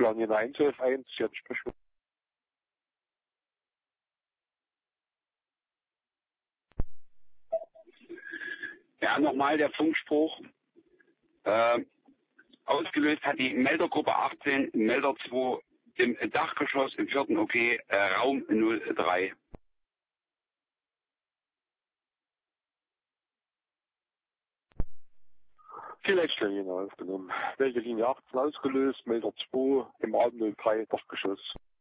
Planlinie 111.1, jetzt spricht. Ja, nochmal der Funkspruch. Ausgelöst hat die Meldergruppe 18, Melder 2 im Dachgeschoss im 4. OK, Raum 03. Die Leitstelle aufgenommen. Welche Linie 18 ausgelöst, Melder 2 im Raum 03, Dachgeschoss.